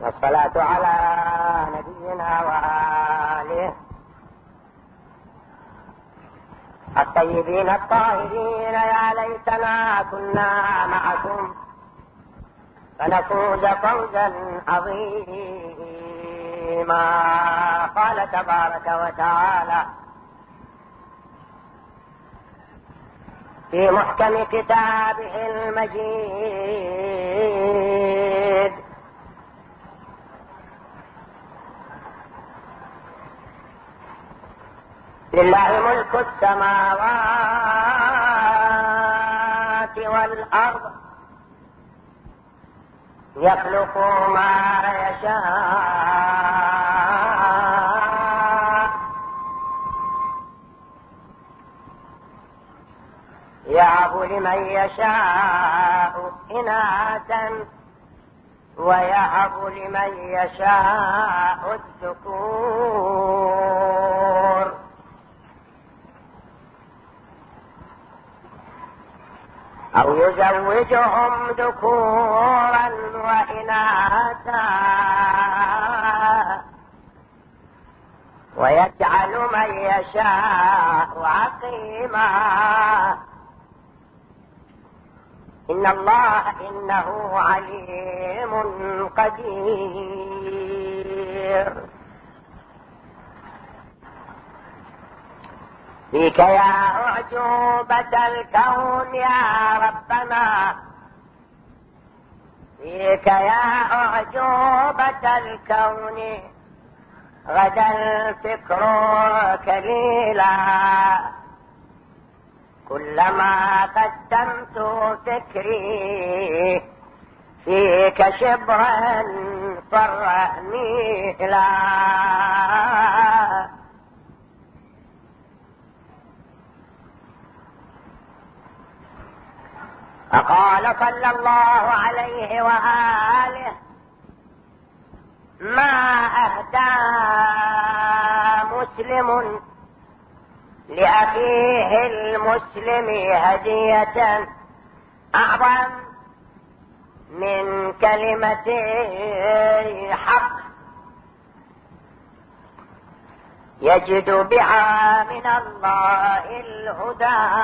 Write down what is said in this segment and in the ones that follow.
والصلاة على نبينا وآله الطيبين الطاهرين. يا ليتنا كنا معكم فنفوز فوزا عظيما. قال تبارك وتعالى في محكم كتابه المجيد: لله ملك السماوات والأرض يخلق ما يشاء يهب لمن يشاء إناثا ويهب لمن يشاء الذكور أو يزوجهم ذكورا وإناثا ويجعل من يشاء عقيما. إن الله إنه عليم قدير. فيك يا أعجوبة الكون يا ربنا، فيك يا أعجوبة الكون غدا الفكر كليلا. كلما قدمت فكري فيك شبرا صر ميلا. فقال صلى الله عليه وآله: ما أهدى مسلم لأخيه المسلم هدية أعظم من كلمة حق يجد بها من الله الهدى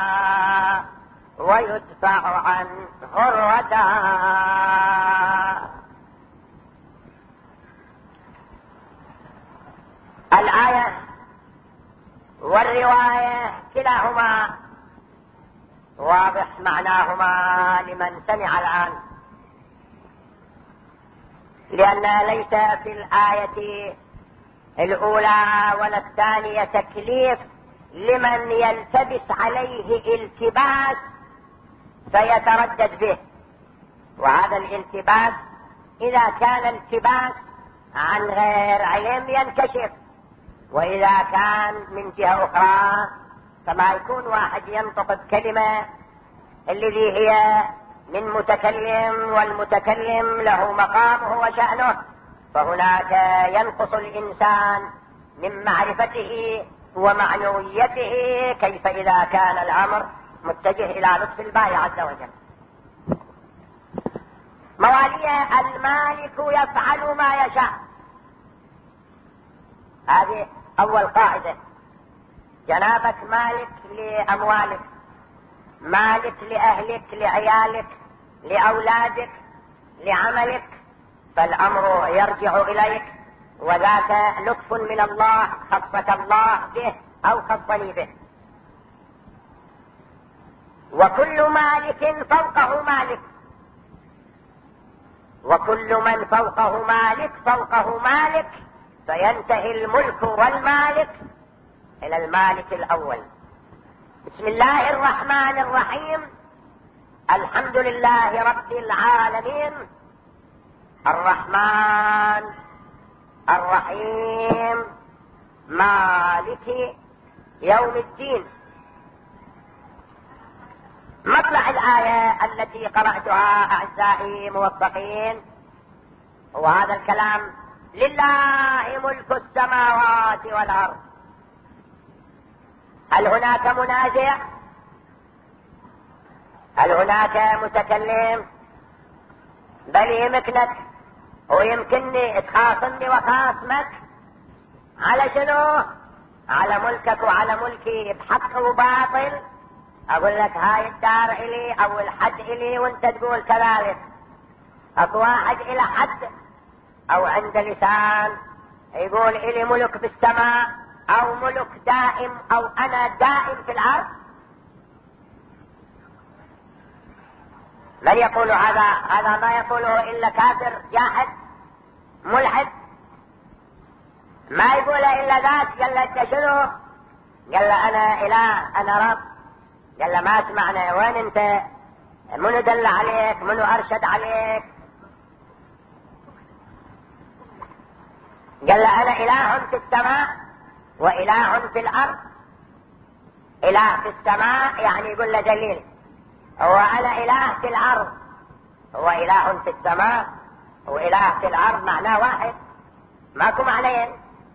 ويدفع عنه الردى. الآية والرواية كلاهما واضح معناهما لمن سمع الآن، لأن ليس في الآية الأولى ولا الثانية تكليف لمن يلتبس عليه التباس فيتردد به، وهذا الالتباس إذا كان التباس عن غير علم ينكشف، وإذا كان من جهة أخرى فما يكون واحد ينطق بكلمة الذي هي من متكلم والمتكلم له مقامه وشأنه، فهناك ينقص الإنسان من معرفته ومعنويته كيف إذا كان الأمر متجه إلى لطف الباري عز وجل. مواليه المالك يفعل ما يشاء، هذه أول قاعدة. جنابك مالك لأموالك، مالك لأهلك، لعيالك، لأولادك، لعملك، فالأمر يرجع إليك، وذاك لطف من الله خصك الله به أو خصني به. وكل مالك فوقه مالك، وكل من فوقه مالك فوقه مالك، فينتهي الملك والمالك إلى المالك الأول. بسم الله الرحمن الرحيم. الحمد لله رب العالمين، الرحمن الرحيم، مالك يوم الدين. مطلع الآية التي قرأتها أعزائي موفقين هو هذا الكلام: لله ملك السماوات والأرض. هل هناك منازع؟ هل هناك متكلم؟ بل يمكنك ويمكنني تخاصمني وخاصمك على شنو؟ على ملكك وعلى ملكي، بحق وباطل. اقول لك هاي الدار الي او الحد الي وانت تقول كذلك. اكو واحد الى حد او عند لسان يقول الي ملك بالسماء او ملك دائم او انا دائم في الارض؟ من يقول هذا؟ هذا ما يقوله الا كافر جاحد ملحد، ما يقول الا ذات. قال له انت شنو؟ قال له انا اله انا رب. قال له ما سمعنا، وين انت؟ منو دل عليك؟ منو ارشد عليك؟ قال له انا اله في السماء واله في الارض. اله في السماء يعني يقول له دليل، وانا اله في الارض. هو اله في السماء واله في الارض معناه واحد، ماكو معنيين.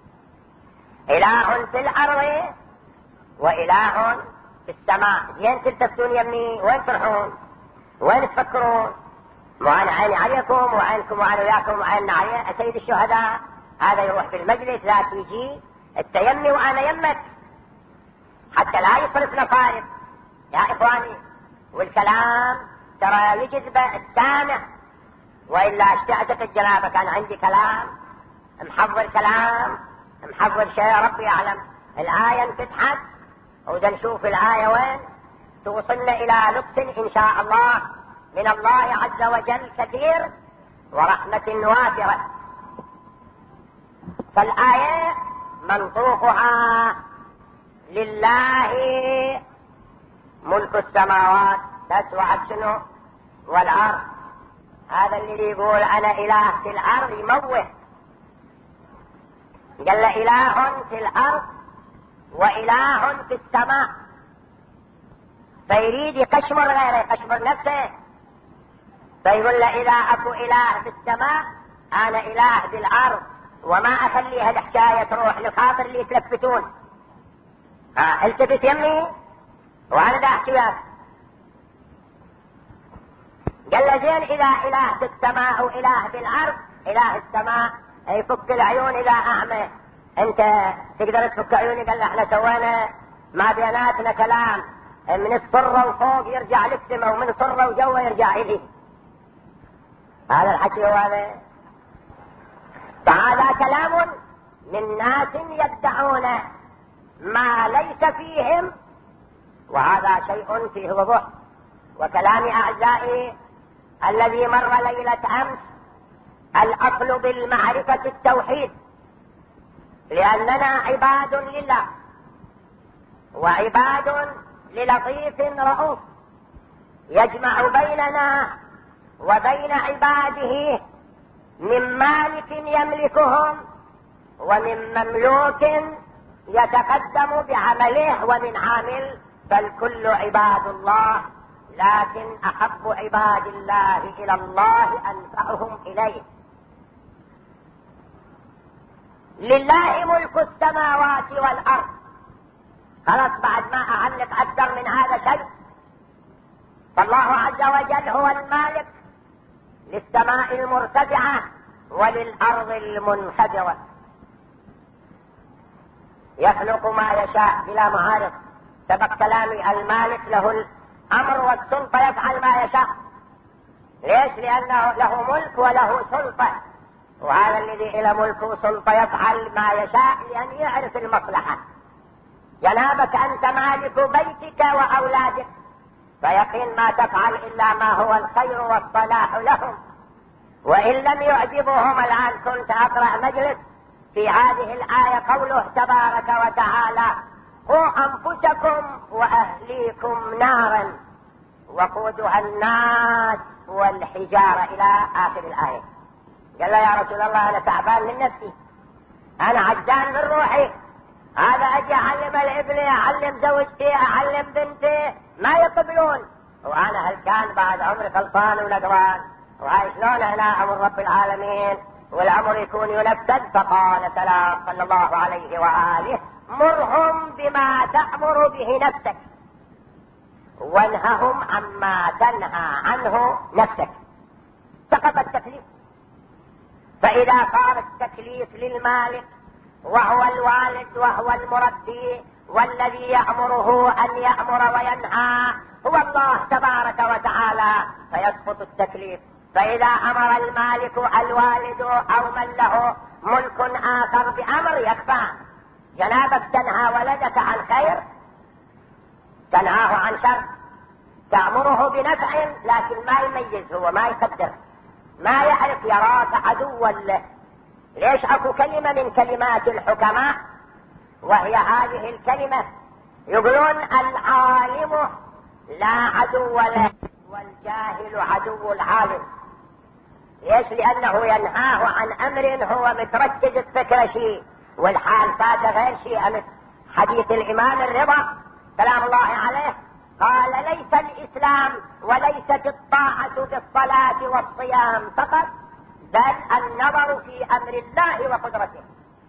اله في الارض واله في السماء. زين تلتفتون يمي، وين تروحون؟ وين تفكرون؟ مو انا عيني عليكم وعينكم وانا وياكم وعيننا عليه. سيد الشهداء هذا يروح في المجلس لا تيجي التيمي وانا يمك حتى لا يصرف نصارف يا اخواني. والكلام ترى يجذب السامع، والا اشتعتت الجنابه. كان عندي كلام محضر، كلام محضر شيء ربي يعلم. الايه انفتحت ودا نشوف الايه وين توصلنا الى لطف ان شاء الله من الله عز وجل كثير ورحمه وافره. فالايه منطوقها لله ملك السماوات بس وعد شنو؟ والارض. هذا اللي يقول انا اله في الارض يموه. قال له اله في الارض واله في السماء، فيريد يقشمر غيره، يقشمر نفسه. فيقول له اذا اكو اله في السماء انا اله في الارض، وما اخليها الحكايه تروح لخاطر اللي يتلفتون. التفت يمي وانا دا احكي وياك. قال له زين اذا اله في السماء واله في الارض، اله السماء يفك العيون اذا اعمى، انت تقدر تفك عيوني؟ قال له احنا سوينا ما بيناتنا كلام، من الصرة وفوق يرجع للسماء ومن صرة وجوه يرجع اليه. هذا الحكي هو هذا. فهذا كلام من ناس يدعون ما ليس فيهم، وهذا شيء فيه وضوح. وكلام اعزائي الذي مر ليلة امس الاصل بالمعرفة التوحيد، لاننا عباد لله وعباد للطيف رؤوف يجمع بيننا وبين عباده من مالك يملكهم ومن مملوك يتقدم بعمله ومن عامل، فالكل عباد الله، لكن احب عباد الله الى الله انفعهم اليه. لله ملك السماوات والارض. خلاص بعد ما اعلق اكثر من هذا شيء، فالله عز وجل هو المالك للسماء المرتفعة وللارض المنخفضة، يخلق ما يشاء بلا معارض. سبق كلامي المالك له الامر والسلطة، يفعل ما يشاء. ليش؟ لانه له ملك وله سلطة، وهذا الذي له ملك وسلطة يفعل ما يشاء لان يعرف المصلحة. جنابك انت مالك بيتك واولادك، فيقين ما تفعل الا ما هو الخير والصلاح لهم. وان لم يعجبهم، الان كنت اقرأ مجلس في هذه الآية قوله تبارك وتعالى قوا انفسكم واهليكم نارا وقودها الناس والحجارة الى اخر الآية. قال له يا رسول الله انا تعبان من نفسي، انا عجان من روحي، هذا اجي اعلم الابن، اعلم زوجتي، اعلم بنتي، ما يقبلون، وانا هل كان بعد عمري غلطان وندران، وهاي شلون هنا امر رب العالمين والامر يكون ينفذ؟ فقال سلام صلى الله عليه واله مرهم بما تأمر به نفسك وانههم عما تنهى عنه نفسك. سقط التكليف. فإذا صار التكليف للمالك وهو الوالد وهو المربي والذي يأمره أن يأمر وينهى هو الله تبارك وتعالى فيسقط التكليف. فإذا أمر المالك الوالد أو من له ملك آخر بأمر يكفى. جنابك تنهى ولدك عن خير، تنهاه عن شر، تأمره بنفع لكن ما يميز، هو ما يقدر، ما يعرف، يراك عدوا له. ليش؟ اكو كلمة من كلمات الحكماء وهي هذه الكلمة، يقولون العالم لا عدو له والجاهل عدو العالم. ليش؟ لأنه ينهاه عن أمر هو متركز الفكرة شيء والحال فات غير شيء. مثل حديث الإمام الرضا سلام الله عليه قال: ليس الإسلام وليست الطاعة بالصلاة والصيام فقط، بل النظر في أمر الله وقدرته.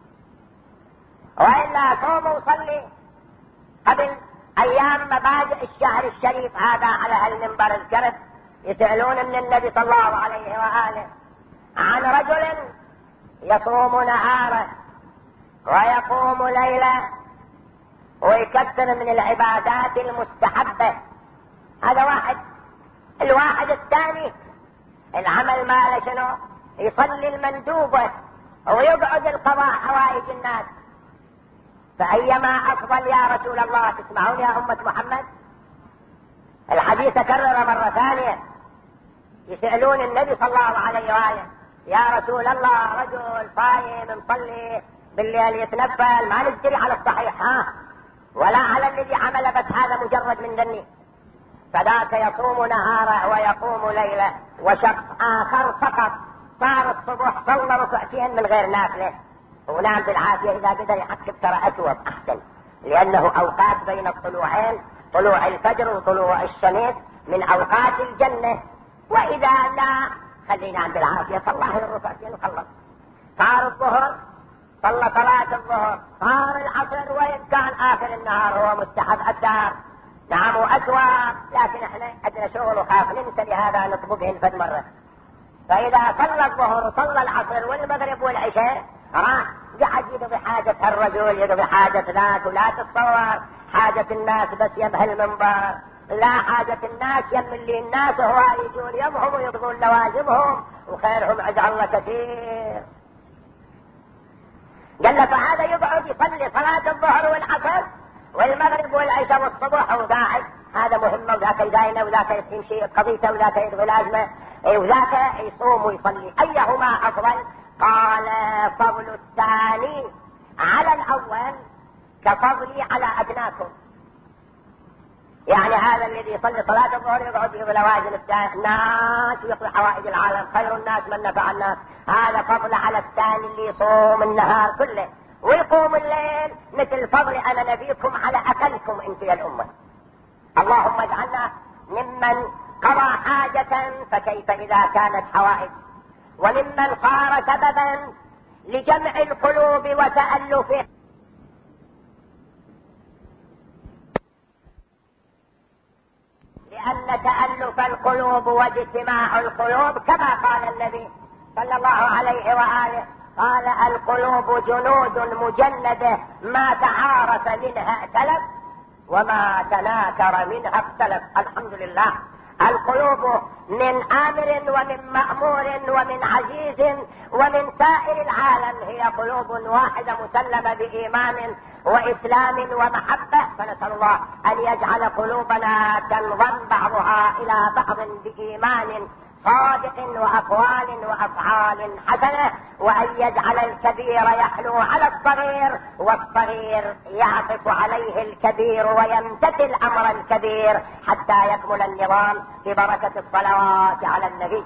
وإلا صوم وصلي. قبل أيام مبادئ الشهر الشريف هذا على هالمنبر الكرف يسألون من النبي صلى الله عليه وآله عن رجل يصوم نهاره ويقوم ليله ويكثر من العبادات المستحبة. هذا واحد. الواحد الثاني العمل ماله شنو؟ يصلي المندوبة ويقعد القضاء حوائج الناس. فأيما أفضل يا رسول الله؟ تسمعون يا أمة محمد؟ الحديث تكرر مرة ثانية، يسألون النبي صلى الله عليه وآله: يا رسول الله، رجل صايم مصلي بالليل يتنفل، ما ندري على الصحيح ولا على الذي عمل، بس هذا مجرد من ذني. فذاك يصوم نهاره ويقوم ليله. وشخص آخر فقط صار الصبح صلى ركعتين من غير نافله ونام بالعافية. إذا قدر يحكم ترى أثوب أحسن، لأنه أوقات بين الطلوعين، طلوع الفجر وطلوع الشمس، من أوقات الجنة. وإذا لا خلينا عند العافية صلى الركعتين وخلص. صار الظهر صلى صلاة الظهر، صار العصر، وإن كان آخر النهار هو مستحب أكثر. نعم وأكوى، لكن احنا عندنا شغل وخاف ننسى، لهذا نطبقهن فد مرة. فإذا صلى الظهر وصلى العصر والمغرب والعشاء قاعد يقضي حاجة الرجل، يقضي حاجة ذاك. ولا تتصور حاجة الناس بس يبهى المنبر، لا، حاجة الناس يم اللي الناس هو يجون يمهم ويقضون لوازمهم وخيرهم عند الله كثير. قال فهذا يقعد يصلي صلاة الظهر والعصر والمغرب والعشاء والصبح وقاعد، هذا مهم، وذاك يداينه وذاك يمشي قضيته وذاك يقضي لازمه وذاك يصوم ويصلي. أيهما أفضل؟ قال: فضل الثاني على الأول كفضلي على أدناكم. يعني هذا الذي يصلي صلاة الظهر يقعد يقضي لوازم الناس ويقضي حوائج العالم، خير الناس من نفع الناس، هذا فضل على الثاني اللي يصوم النهار كله ويقوم الليل مثل فضل أنا نبيكم على أقلكم انت يا الأمة. اللهم اجعلنا ممن قضى حاجة فكيف إذا كانت حوائج، وممن صار سببا لجمع القلوب وتألفه. لأن تألف القلوب واجتماع القلوب كما قال النبي صلى الله عليه وآله قال: القلوب جنود مجندة ما تعارف منها ائتلف وما تناكر منها اختلف. الحمد لله. القلوب من آمر ومن مأمور ومن عزيز ومن سائر العالم هي قلوب واحدة مسلمة بإيمان وإسلام ومحبة. فنسأل الله أن يجعل قلوبنا تنضم بعضها إلى بعض بإيمان صادق وأقوال وأفعال حسنة، وأن يجعل الكبير يحلو على الصغير والصغير يعطف عليه الكبير ويمتثل أمر الكبير حتى يكمل النظام ببركة الصلوات على النبي.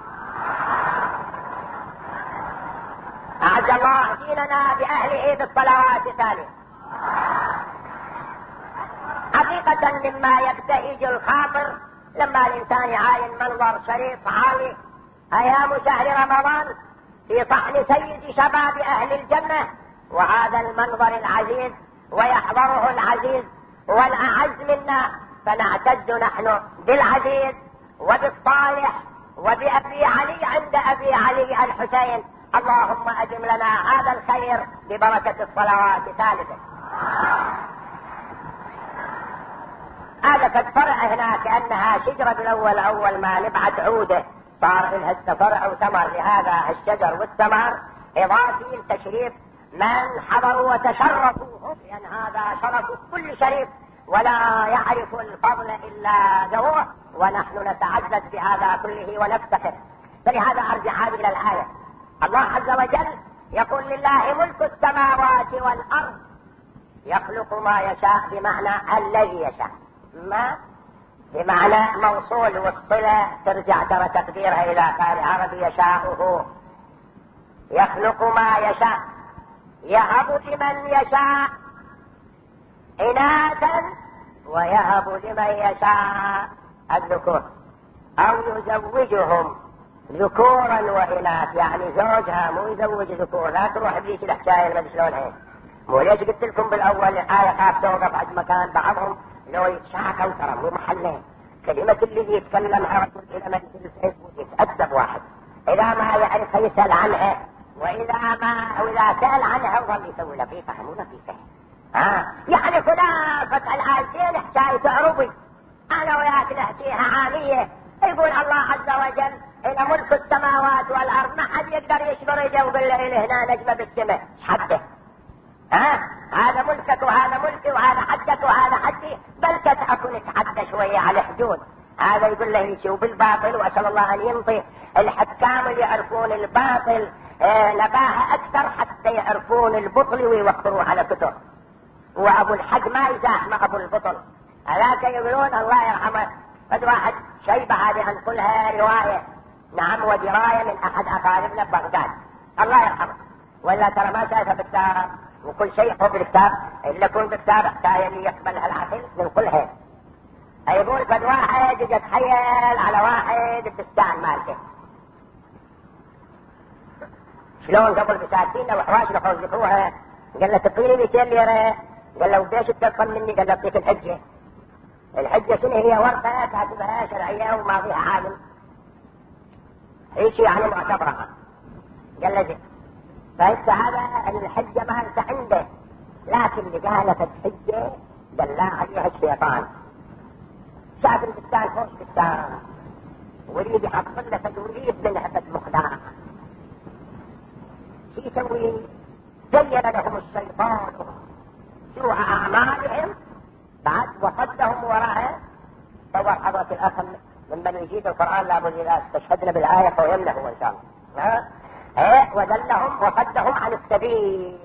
أعز الله ديننا بأهله بالصلوات الثانية. حقيقة مما يبتهج الخاطر لما الإنسان يعاين منظر شريف عالي أيام شهر رمضان في صحن سيد شباب أهل الجنة، وهذا المنظر العزيز ويحضره العزيز والأعز منا، فنعتز نحن بالعزيز وبالصالح وبأبي علي عند أبي علي الحسين اللهم أدم لنا هذا الخير ببركة الصلوات. ثالثا هذا قد فرع هنا كأنها شجرة بالأول، أول ما نبعث عودة صار لها فرع وثمر لهذا الشجر، والثمر إضافي لتشريف من حضروا وتشرفوا، لأن هذا شرف كل شريف ولا يعرف الفضل إلا ذووه، ونحن نتعزز بهذا كله ونفتخر. فلهذا أرجع هذه إلى الآية. الله عز وجل يقول لله ملك السماوات والأرض يخلق ما يشاء، بمعنى الذي يشاء، ما بمعنى موصول، والصلة ترجع ترى تقديرها إلى قال عربي يشاءه، يخلق ما يشاء، يهب لمن يشاء إناثا ويهب لمن يشاء الذكور، أو يزوجهم ذكورا وإناث، يعني زوجها مو يزوج ذكور. لا تروح بليش الحكاية اللي ما شلونها، مو ليش قلت لكم بالأول آية قاف توقف عند مكان بعضهم لو يتشاكوا ترى مو محله. كلمة اللي يتكلمها رجل إلى مجلس الفيسبوك يتأدب واحد، إذا ما يعرف يسأل عنها، وإذا سأل عنها وظل يسوي له فيه فهم ولا فيه فهم. يعني خلافة الآيتين حكاية عربي، أنا وياك نحكيها عامية. يقول الله عز وجل إن ملك السماوات والأرض، ما حد يقدر يشبر يجاوب إلا هنا نجمة بالسماء حده. هذا ملكك وهذا ملكي وهذا حدك وهذا حدي، بل تتأكل نتعدى شوية على حدود. هذا يقول له يشوف بالباطل، وأسأل الله أن ينطي الحكام اللي يعرفون الباطل نباهة أكثر حتى يعرفون البطل ويوقروا على كتب. وأبو الحق ما يزاح مع أبو البطل، هذاك يقولون الله يرحمه. قد واحد شيبة هذه أنقلها رواية، نعم ودراية، من أحد أقاربنا ببغداد الله يرحمه، ولا ترى ما شايفها بالكتاب، وكل شيء هو بالكتاب إلا كون بالكتاب حتى اللي يقبلها العقل ننقلها. يقول قد واحد يتحيل على واحد بستان مالته، شلون قبل بساتين وحواش نخوزكوها، قال له تقيني 200 ليرة، قال له وديش تدخل مني، قال له اعطيك الحجة. الحجة شنو هي؟ ورقة كاتبها شرعية وما فيها عالم، ايش يعني معتبرة. قال له زين، فإنت هذا الحجة ما انت عنده، لكن اللي قالت الحجة دلّا عليها الشيطان، شاف البستان فوق البستان وريد يحط له تدوير من هبة مخدار. شو يسوي؟ زين لهم الشيطان سوء أعمالهم بعد وصدهم وراءه. صور حضرة الأخ ممن يجيد القرآن لابد إذا استشهدنا بالآية فهمنا هو إن شاء الله. ودلهم وصدهم عن السبيل.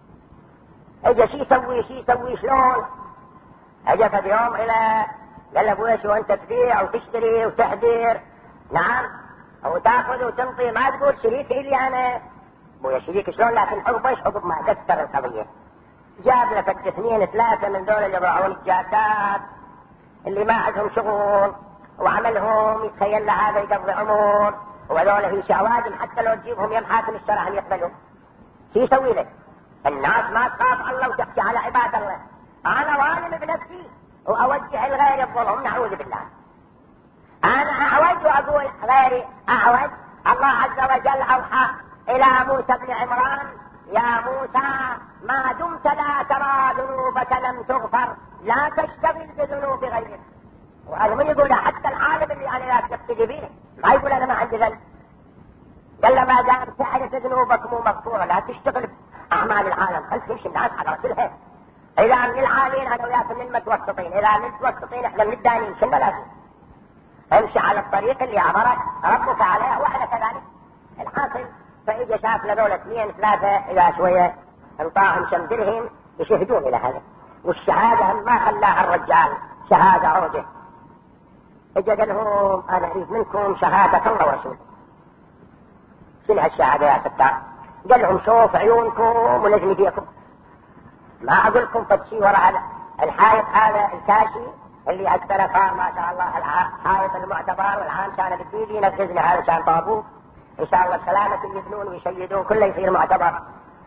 اجا شي يسوي شلون؟ اجا في يوم الى قال ابويا شو انت تبيع وتشتري وتحذر، نعم، وتاخذ وتنطي، ما تقول شريكي لي انا. ابويا شريك شلون؟ لكن حب ايش حب ما كسر القضيه. جاب له 2 3 من دول اللي يضعون الجاكات اللي ما عندهم شغل، وعملهم يتخيل له هذا يقضي عمر، وهذول في شعوادم حتى لو تجيبهم يم حاكم الشرع يقبلوا. شو يسوي لك؟ الناس ما تخاف الله وتحكي على عباد الله. انا ظالم بنفسي واوجه الغير الظلم، نعوذ بالله. انا اعوج واقول غيري اعوج. الله عز وجل اوحى الى موسى بن عمران: يا موسى ما دمت لا ترى ذنوبك لم تغفر، لا تشتغل بذنوب غيرك. وهذا من يقول؟ حتى العالم اللي انا لا تقتدي به ما يقول انا ما عندي ذنب. قال له ما دام تعرف ذنوبك مو مغفوره لا تشتغل اعمال العالم، خل تمشي الناس على رسلها. اذا من العالين انا وياك من المتوسطين، اذا من المتوسطين احنا من الدانين، شنو لازم؟ امشي على الطريق اللي امرك ربك عليه واحنا كذلك. الحاصل فاجا شاف لذول 2 3 الى شويه انطاهم شمدرهم يشهدون الى هذا، والشهاده ما خلاها الرجال شهاده عوجه. اجا قال لهم انا اريد منكم شهاده الله ورسوله. شنو هالشهاده يا ستار؟ قال لهم شوف عيونكم ولازم فيكم، ما اقول لكم فتشي وراء الحائط هذا الكاشي اللي اكثر صار ما شاء الله الحائط المعتبر، والعام كان بالديدي ينفذنا هذا كان طابوق ان شاء الله بسلامة يبنون ويشيدون كله يصير معتبر.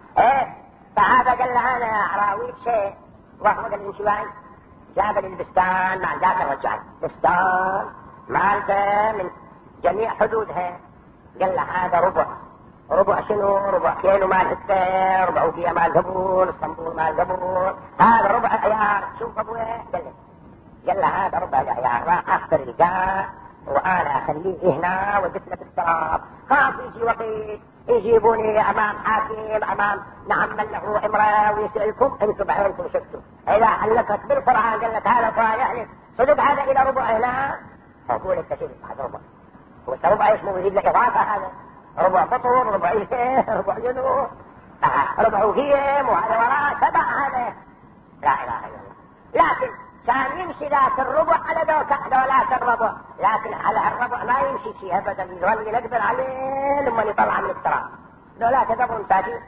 فهذا قال له انا اراويك شيء، وهو قال لي شوي، جاب لي البستان مع ذاك الرجال، بستان مالته من جميع حدودها، قال له هذا ربع ربع شنو؟ ربع كيلو مال هسه، ربع وكيا مال زبون، اسطنبول مال زبون، هذا ربع عيار. شوف ابوي قال له هذا ربع العيار، راح اختر القاع وانا اخليه هنا وادفنه بالتراب، خاف يجي وقت يجيبوني امام حاكم، امام نعم من له امراه ويسالكم انتم بعينكم شفتوا. اذا علقت بالقران قال لك هذا طالع لك صدق هذا الى ربع هنا، اقول لك شوف هذا ربع، هو ربع ايش مو يجيب لك اضافه؟ هذا ربع فطور، ربع ربع جنوب، ربع وهيم، وهذا وراء تبع هذا. لا اله الا الله. لكن كان يمشي ذاك الربع على ذولاك الربع، لكن على الربع ما يمشي شيء ابدا، يظل يقدر عليه لما يطلع من التراب. ذولاك قبل مساكين.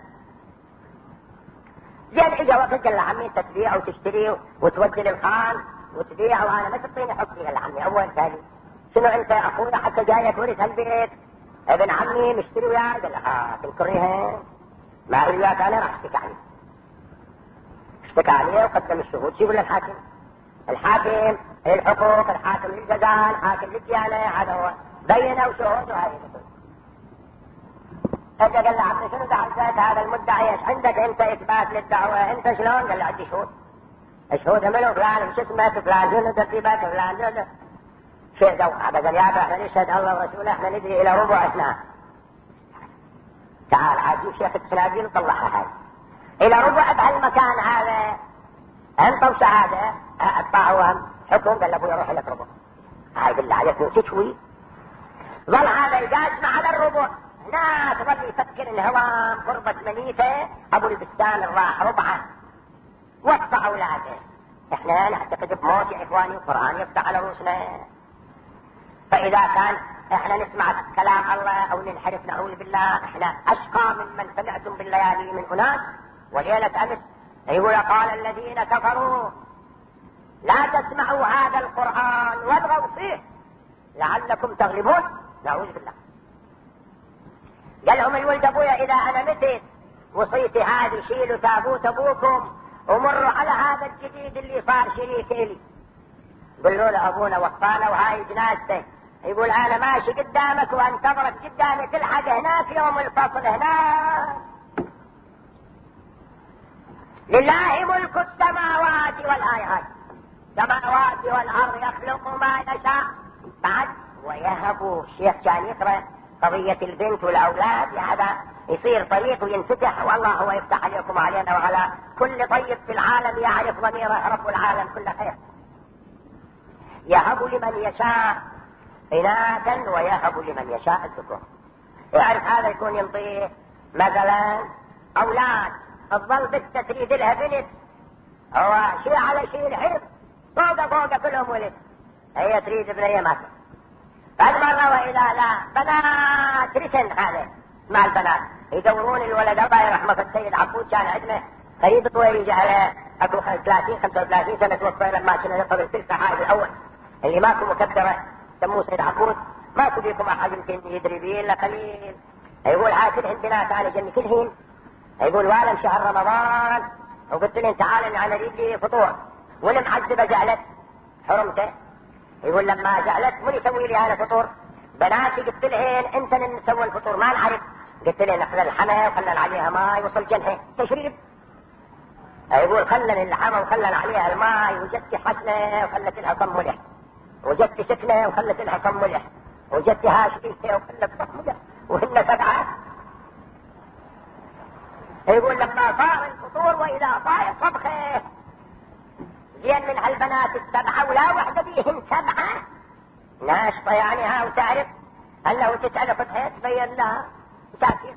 زين اجا وقت قال له عمي انت تبيع وتشتري وتودي للخان وتبيع، وانا ما تعطيني حقي. قال له عمي اول ثاني شنو انت يا اخوي حتى جاي تورث هالبيت؟ ابن عمي مشتري وياه. قال له تنكريها ما هي وياك، انا راح اشتكي عليه. اشتكى عليه وقدم الشهود. شو يقول الحاكم؟ الحاكم الحقوق، الحاكم للجزاء، الحاكم للديانه، هذا هو بينه وشهود وهذه مثل. اجى قال له عمي شنو دعوت هذا المدعي؟ ايش عندك انت اثبات للدعوه؟ انت شلون؟ قال له عندي شهود. الشهود منو؟ فلان شو اسمه، فلان شنو ترتيبات، فلان شنو شيء ذوق. هذا قال يا احنا نشهد الله ورسوله، احنا ندري الى ربع اثنان. تعال عجيب شيخ السنابيل وطلعها هذه الى ربع بهالمكان هذا. انطوا شهاده اطلعوا حكم. قال ابوي روح لك ربع. هاي بالله عليك نسيت شوي. ظل هذا يقاسم على الربع. هناك ظل يفكر الهوام قربة منيته. ابو البستان راح ربعه وقطع اولاده. احنا نعتقد بموت يا اخواني، القران يفتح على رؤوسنا. فاذا كان احنا نسمع كلام الله او ننحرف نعوذ بالله، احنا اشقى ممن سمعتم بالليالي من اناس. وليله امس يقول قال الذين كفروا لا تسمعوا هذا القرآن والغوا فيه لعلكم تغلبون. نعوذ بالله. قال لهم الولد ابويا اذا انا متت وصيتي هذه شيلوا تابوت ابوكم ومروا على هذا الجديد اللي صار شريك الي. قالوا له ابونا وصانا وهاي جنازته. يقول انا ماشي قدامك وانتظرك قدامي تلحق هناك يوم الفصل هناك. لله ملك السماوات والارض، السماوات والارض يخلق ما يشاء. بعد ويهب. الشيخ كان يقرا قضيه البنت والاولاد، هذا يصير طريق وينفتح، والله هو يفتح عليكم وعلينا وعلى كل طيب في العالم يعرف ضميره رب العالم كل خير. يهب لمن يشاء إناثا ويهب لمن يشاء الذكور. يعرف هذا يكون ينطيه مثلا اولاد، تظل بنت تريد لها بنت، هو شيء على شيء الحرب فوق كلهم ولد، هي تريد ابنية مثلا. بعد مرة واذا لا بنات رسن، هذا مع البنات يدورون الولد. الله يرحمه السيد عبود كان عندنا قريب طويل، يجي على اكو 35 سنة توفى لما كنا نقبل تلك الحائط الاول اللي ماكو مكدرة سموه سيد عبود. ماكو بيكم احد يمكن يدري بيه الا قليل. يقول عاكل عندنا كان جنة كلهن. يقول وانا شهر رمضان وقلت لهم تعال انا اريد لي فطور، والمعذبة جعلت حرمته. يقول لما جعلت من يسوي لي هذا فطور؟ بناتي قلت لهن انت نسوي الفطور ما نعرف. قلت لهن نخلل الحمى وخلل عليها ماي وصل جنحه تشريب. يقول خلل اللحمة وخلل عليها الماي، وجدت حسنة وخلت لها صم ملح، وجدت سكنة وخلت لها صم ملح، وجدت هاشمية وخلت صم ملح، وهن 7. يقول لما صار الفطور واذا صار صبخه زين من هالبنات 7 ولا واحدة بيهن 7 ناشطة يعني ها، وتعرف انه تسأل فتحة تبين لها مساكين.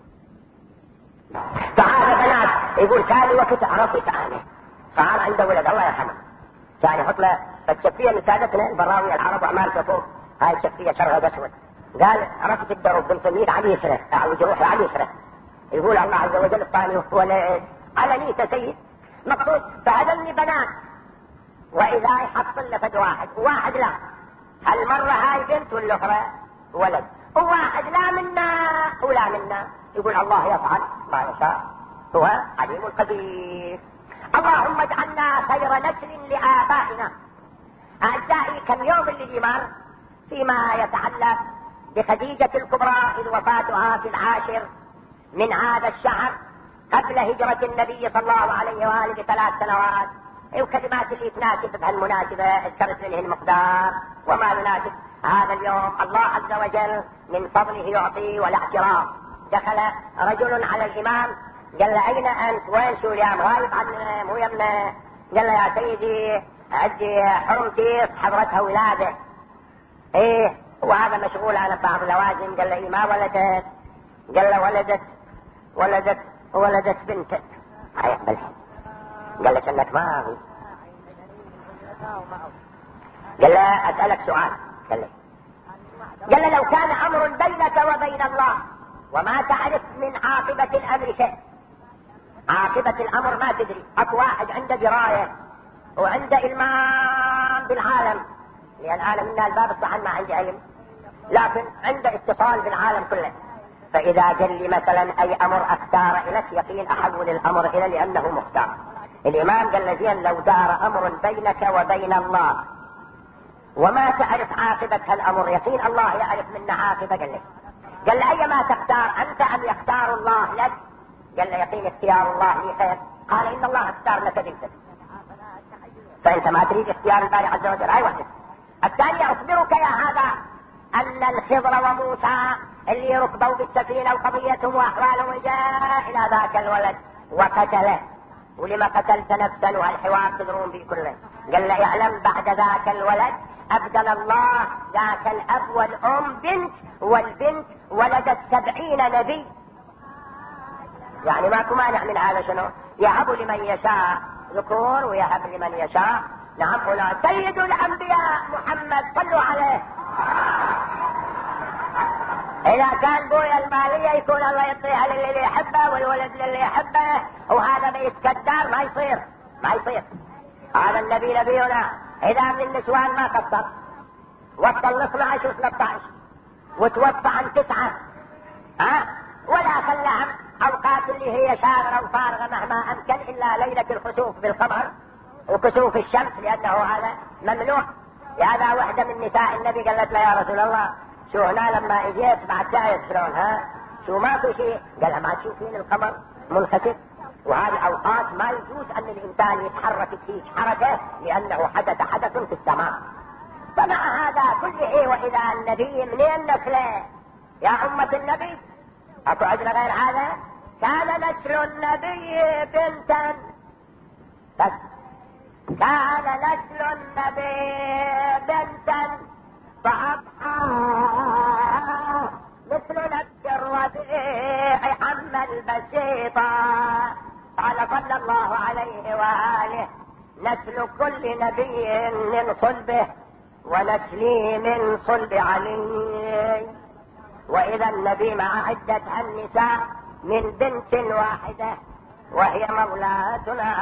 فهذا بنات يقول ثاني وقت عرفت عنه صار عنده ولد الله يرحمه، كان يحط له الشفية من سادتنا البراوي العرب وعمالته فوق، هاي الشفية شرها اسود. قال عرفت الدرب بنت ميل على يسره او جروحه على يسره. يقول الله عز وجل الثاني ولد على نيته سيد مقصود. فهذني بنات واذا يحصل لفد واحد لا، هالمرة هاي بنت والاخرى ولد، وواحد لا منا ولا منا. يقول الله يفعل ما يشاء هو عليم القدير. اللهم اجعلنا خير نسل لآبائنا. أعزائي كم يوم اللي مر فيما يتعلق بخديجة الكبرى إذ وفاتها في 10 من هذا الشهر قبل هجرة النبي صلى الله عليه وآله ب3 سنوات. وكلمات اللي تناسب بهالمناسبة اذكرت منه المقدار وما يناسب هذا اليوم. الله عز وجل من فضله يعطي ولا اعتراف. دخل رجل على الإمام قال له أين أنت؟ وين شو اليوم غايب عننا مو يمنا؟ قال له يا سيدي عندي حرمتي حضرتها ولادة. ايه وهذا مشغول على بعض اللوازم. قال له ما ولدت؟ قال له ولدت بنت. هاي بالحين قال له كأنك ما هو. قال له أسألك سؤال. قال له لو كان أمر بينك وبين الله وما تعرف من عاقبة الأمر شيء، عاقبة الأمر ما تدري، أكو واحد عنده دراية وعنده إلمام بالعالم، لأن العالم إن الباب الصحن ما عنده علم لكن عنده اتصال بالعالم كله، فإذا قال لي مثلا أي أمر أختار إليك يقين أحول الأمر إلى لأنه مختار. الإمام قال له زين لو دار أمر بينك وبين الله وما تعرف عاقبة هالأمر يقين الله يعرف منه عاقبة. قال له أي ما تختار أنت أم يختار الله لك؟ قال له يقين اختيار الله لي خير. قال إن الله اختار لك بنتك فأنت ما تريد اختيار الباري عز وجل. هاي واحدة. الثانية أخبرك يا هذا أن الخضر وموسى اللي ركبوا بالسفينة وقضيتهم وأحوالهم جاء إلى ذاك الولد وقتله. ولما قتلت نفسا وهالحوار تدرون به كله. قال له يعلم بعد ذاك الولد أبدل الله ذاك الأب والأم بنت، والبنت ولدت 70 نبي. يعني ماكو مانع من هذا. شنو يهب لمن يشاء ذكور ويهب لمن يشاء. نعم هنا سيد الأنبياء محمد صلوا عليه. إذا كان بويا المالية يكون الله يعطيها للي يحبه والولد للي يحبه وهذا بيتكدر ما يصير. هذا النبي نبينا إذا من النسوان ما قصر وصل 12 و13 وتوفى عن 9 ولا خلهم أوقات اللي هي شاغرة وفارغة مهما أمكن إلا ليلة الخسوف بالقمر وكسوف الشمس لأنه هذا ممنوع. لهذا واحدة من نساء النبي قالت له يا رسول الله شو هنا لما اجيت بعد شايف شلون شو ماكو شيء؟ قالها ما تشوفين القمر منخسف وهذه اوقات ما يجوز ان الانسان يتحرك فيه حركه لانه حدث في السماء. فمع هذا كله واذا النبي منين نسله يا امة النبي؟ اكو عندنا غير هذا؟ كان نسل النبي بنتا بس. كان نسل النبي بنتا فأضحى مثل نفس الربيع عم البسيطة. قال صلى الله عليه وآله نسل كل نبي من صلبه ونسلي من صلب علي. وإذا النبي مع عدة النساء من بنت واحدة وهي مولاتنا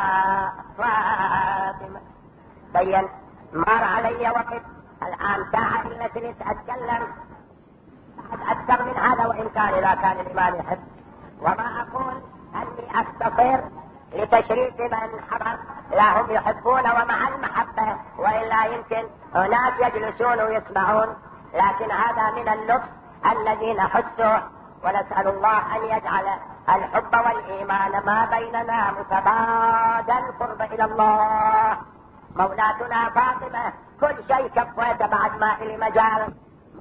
فاطمة. بين مر علي وقت الآن ساعة التي أتكلم بعد أكثر من هذا وإن كان إذا كان الإمام يحب. وما أقول أني أختصر لتشريف من حضر لا هم يحبون ومع المحبة وإلا يمكن هناك يجلسون ويسمعون لكن هذا من اللطف الذي نحسه. ونسأل الله أن يجعل الحب والإيمان ما بيننا متبادل قرب إلى الله. مولاتنا فاطمة كل شيء كفيت بعد ما إلي مجال.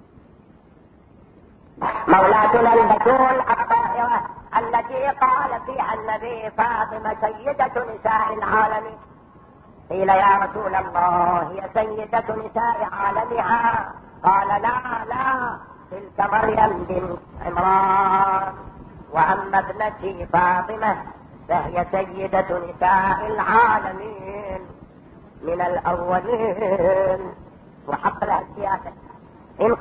مولاتنا البتول الطاهرة التي قال فيها النبي فاطمة سيدة نساء العالمين. قيل يا رسول الله هي سيدة نساء عالمها؟ قال لا تلك مريم بنت عمران وأما ابنتي فاطمة فهي سيدة نساء العالمين من الأولين. وحق لها السياسة. إن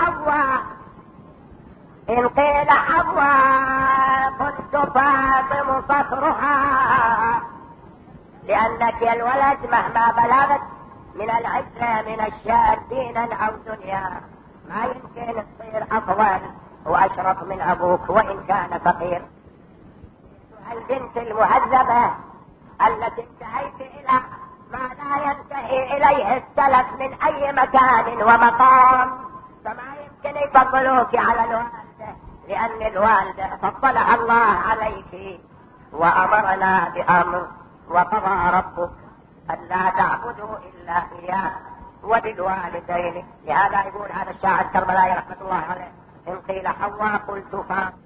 قيل حواء كنت فاطم صفرها لأنك يا الولد مهما بلغت من العزة من الشأن دينا أو دنيا ما يمكن تصير أفضل وأشرف من أبوك وإن كان فقير. البنت المهذبة التي انتهيت إلى ما لا ينتهي إليه السلف من أي مكان ومقام فما يمكن يمكن يفضلوك على الوالدة، لأن الوالدة فضلها الله عليك، وأمرنا بأمر وقضى ربك ألا تعبدوا إلا إياه وبالوالدين. لهذا يقول هذا الشاعر كربلاء رحمة الله عليه: إن قيل حواء قلت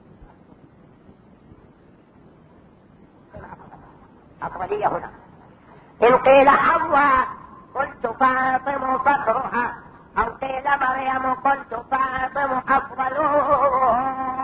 أفضلية هنا. إن قيل حواء قلت فاطم فخرها، أو قيل مريم قلت فاطم أفضله.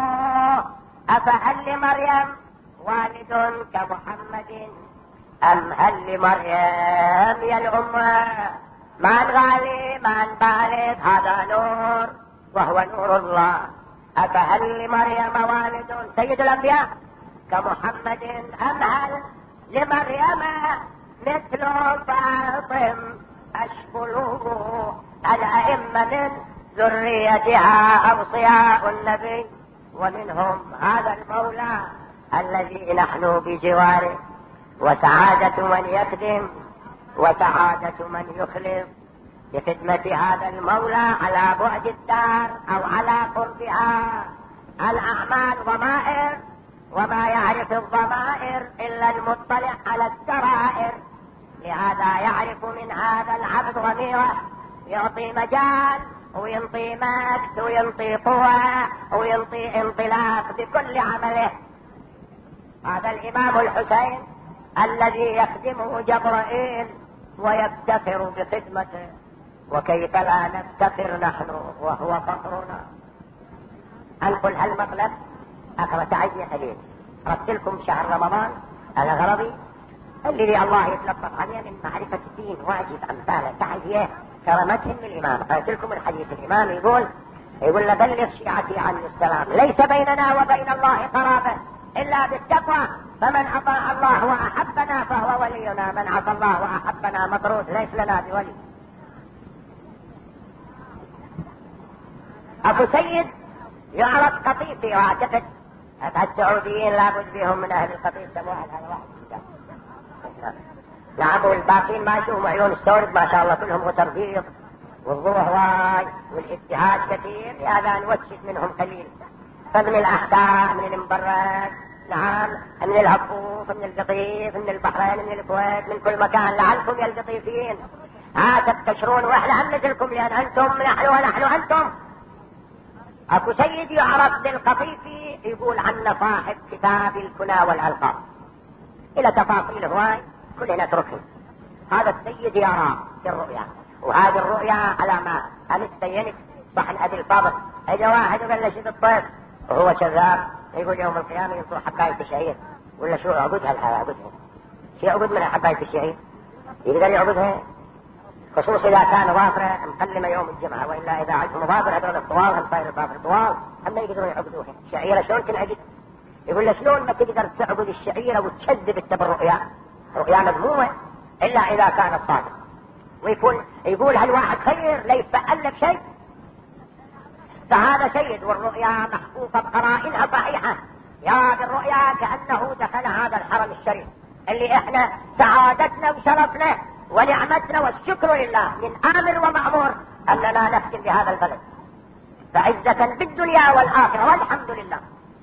أفهل لمريم والد كمحمد، أم هل لمريم يا الأمة؟ من غالي من بالغ هذا نور وهو نور الله. أفهل لمريم والد سيد الأنبياء كمحمد، أم هل لمريم مثل فاطم أشكله؟ الأئمة من ذريتها أوصياء النبي، ومنهم هذا المولى الذي نحن بجواره. وسعادة من يخدم وسعادة من يخلص بخدمة هذا المولى على بعد الدار أو على قربها. الأعمال ضمائر، وما يعرف الضمائر إلا المطلع على السرائر. لهذا يعرف من هذا العبد ضميره، يعطي مجال وينطي مجد وينطي قوة وينطي انطلاق بكل عمله. هذا الإمام الحسين الذي يخدمه جبرائيل ويفتخر بخدمته، وكيف لا نفتخر نحن وهو فخرنا. أنقل هالمطلب أقرأ تعزي قليل. رسلكم شهر رمضان الغربي اللي الله يتلطف عليه من معرفة الدين واجب أمثاله تعزيه كرمتهم الإمام. رسلكم الحديث الإمام يقول لبلغ شيعتي عني السلام، ليس بيننا وبين الله قرابة إلا بالتقوى، فمن أطاع الله وأحبنا فهو ولينا، من عصى الله وأحبنا مطرود، ليس لنا بولي. أبو سيد يعرف قطيفي، واعتقد السعوديين لابد بهم من أهل القطيف سموها هذا واحد. نعم، والباقين ما يشوفوا عيون السورد ما شاء الله كلهم غتربيط والضوء هواي والاجتهاد كثير، لهذا نوشش منهم قليل. فمن الأحساء، من المبرد، نعم، من الهفوف، من القطيف، من البحرين، من الكويت، من كل مكان، لعلكم يا القطيفين تبتشرون واحنا همثلكم، لأن أنتم نحن ونحن أنتم. أبو سيد يعرف بالقطيفي، يقول عن صاحب كتاب الكنى والألقاب إلى تفاصيل هواي كلنا نتركه. هذا السيد يرى في الرؤيا، وهذه الرؤيا على ما أمس بينك صحن أبي الفاضل. إذا واحد قال له شد الطيب وهو شذاب، يقول يوم القيامة ينطر حباية الشعير، ولا شو عبدها لها عبدها شيء عبد من حباية الشعير يقدر يعبدها، خصوصا إذا كان ظافرة مقلمة يوم الجمعة، وإلا إذا عندهم ظافرة هذول الطوال هم صاير الظافر طوال هم يقدرون يعبدوها. الشعيرة شلون تنعبد؟ يقول له شلون ما تقدر تعبد الشعيرة وتكذب انت بالرؤيا؟ رؤيا مذمومة إلا إذا كانت صادقة. يقول هالواحد خير ليس ألف شيء، فهذا سيد والرؤيا محفوفة بقرائنها صحيحة. يا بالرؤيا كأنه دخل هذا الحرم الشريف اللي احنا سعادتنا وشرفنا ونعمتنا والشكر لله من آمر ومأمور أننا نسكن بهذا البلد، فعزة بالدنيا والآخرة والحمد لله.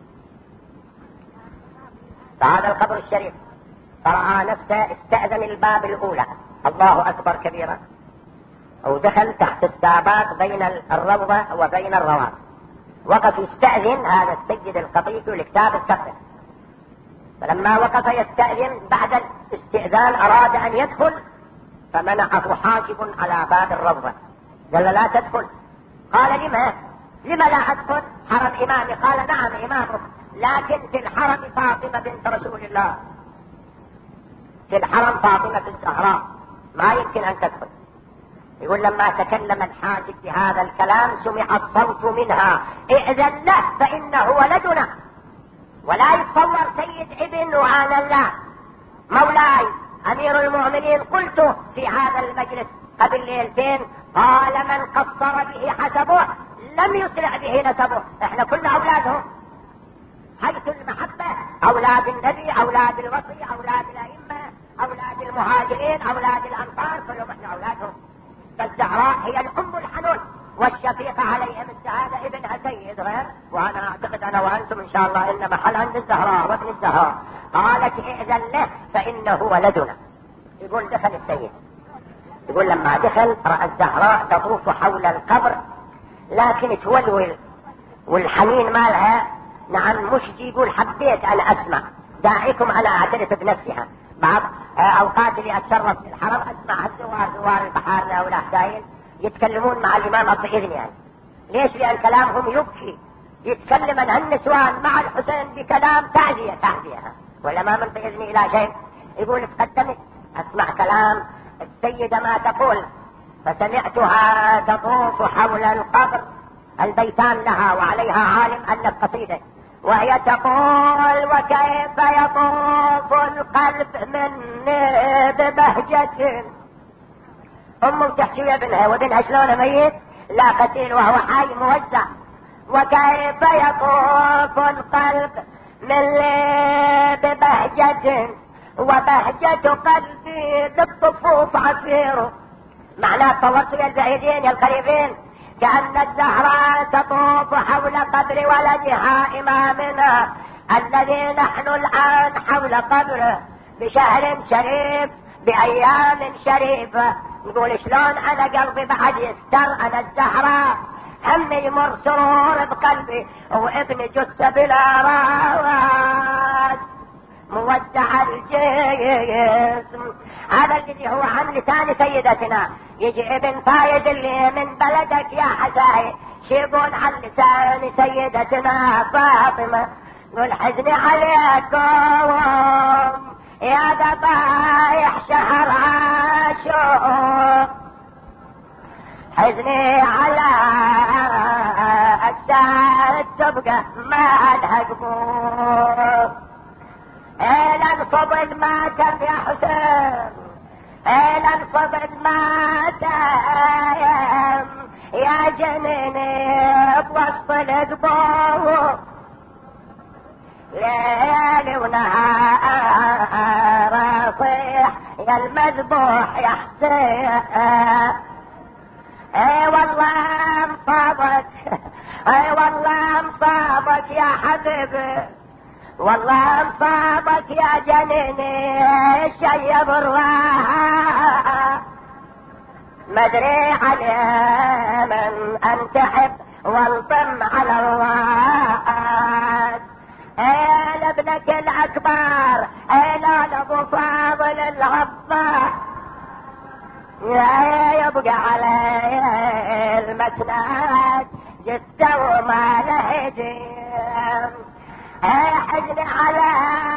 فهذا القبر الشريف فرأى نفسه استأذن الباب الأولى، الله أكبر كبيرا، ودخل تحت السابات بين الروضة وبين الرواب، وقف يستأذن هذا السيد القطيف لكتاب الكفر. فلما وقف يستأذن بعد الاستئذان أراد أن يدخل، فمنعه حاجب على باب الروضة، قال لا تدخل. قال لما لا أدخل؟ حرم إمامي. قال نعم إمامك، لكن في الحرم فاطمة بنت رسول الله، في الحرم فاطمة الزهراء، ما يمكن أن تدخل. يقول لما تكلم الحاجب بهذا الكلام سمع الصوت منها ائذن له فإنه ولدنا. ولا يتصور سيد ابن وعان الله مولاي أمير المؤمنين قلت في هذا المجلس قبل ليلتين، قال من قصر به حسبه لم يسرع به نسبه. احنا كلنا أولادهم حيث المحبة، أولاد النبي، أولاد الوصي، أولاد الأئمة، أولاد المهاجرين، أولاد الأنصار، كلهم احنا أولادهم. فالزهراء هي الأم الحنون، والشفيق عليهم السعادة ابنها سيد غير، وأنا أعتقد أنا وأنتم إن شاء الله إن محل عند الزهراء وابن الزهراء. قالت ائذن له فإنه ولدنا. يقول دخل السيد، يقول لما دخل رأى الزهراء تطوف حول القبر لكن تولول والحنين مالها نعم مشجي. يقول حبيت أن أسمع داعيكم أنا أعترف بنفسها. بعض أوقات اللي أتشرف في الحرم أسمع زوار البحارنا والأحداين يتكلمون مع الإمام الطئذني يعني. ليش؟ لأن كلامهم يبكي، يتكلم عن النسوان مع الحسين بكلام تعزية ولا ما من طئذني إلى شيء. يقول تقدمت أسمع كلام السيدة ما تقول، فسمعتها تطوف حول القبر، البيتان لها وعليها عالم ألف قصيدة، وهي تقول وكيف يطوف القلب مني ببهجة. أمه تحكي لابنها وابنها شلون ميت لا قتيل وهو حي موزع. وكيف يطوف القلب مني ببهجة وبهجة قلبي بالطفوف عصير. معناه صورت يا البعيدين يا القريبين كأن الزهراء تطوف حول قبر ولدها إمامنا الذي نحن الآن حول قبره بشهر شريف بأيام شريفة. نقول شلون أنا قلبي بعد يستر، أنا الزهراء هم يمر سرور بقلبي وابني جثة بلا راس موزع الجسم. هذا الذي هو عن لسان سيدتنا. يجي ابن فايد اللي من بلدك يا حساي شيبون عن لسان سيدتنا فاطمة قول حزني عليكم يا ذبايح شهر عاشور، حزني على الساعة تبقى ما لها قبور. إلى الصبر ما كان يا حسين، إلى الصبر ما كان يا جنيني بوسط القبور، ليل ونهار صيح يا المذبوح يا حسين. اي والله مصابك، اي والله مصابك يا حبيبي، والله مصابك يا جنيني شيب الراحة. مدري عليه من انتحب والطم على الراس. ايه ابنك الاكبر، ايه لابو فاضل العباس، يبقى علي المسند جثة وما له جيم. حزن على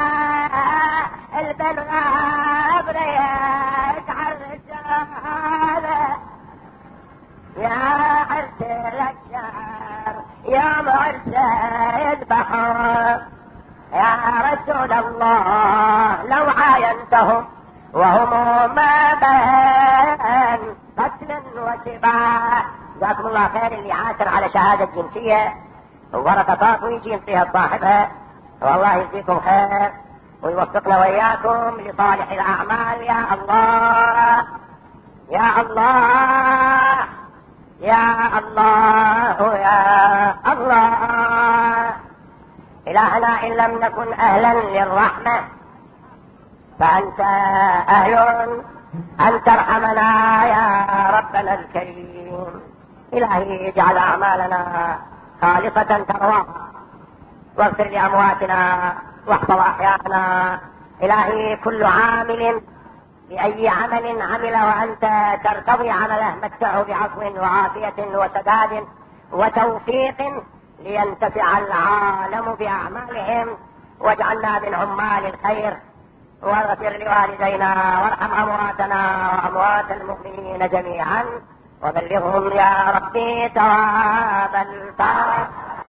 البلغاب ريك عالرجالة يا عرس الأشجار يا معرس البحر. يا رسول الله لو عاينتهم وهم ما بين قتل وسباع. جزاكم الله خير اللي عاثر على شهادة جنسية ورقطات ويجي ينطيها صاحبها، والله يجزيكم خير ويوفقنا وإياكم لصالح الأعمال. يا الله يا الله يا الله يا الله. إلهنا إن لم نكن أهلا للرحمة فأنت أهل أن ترحمنا يا ربنا الكريم. إلهي اجعل أعمالنا خالصة ترضاها، واغفر لأمواتنا واحفظ أحياءنا. إلهي كل عامل بأي عمل عمل وأنت ترتضي عمله متعه بعفو وعافية وسداد وتوفيق لينتفع العالم بأعمالهم، واجعلنا من عمال الخير. واغفر لوالدينا وارحم أمواتنا وأموات المؤمنين جميعا، وبلغهم يا ربي ثواب الفاتحة.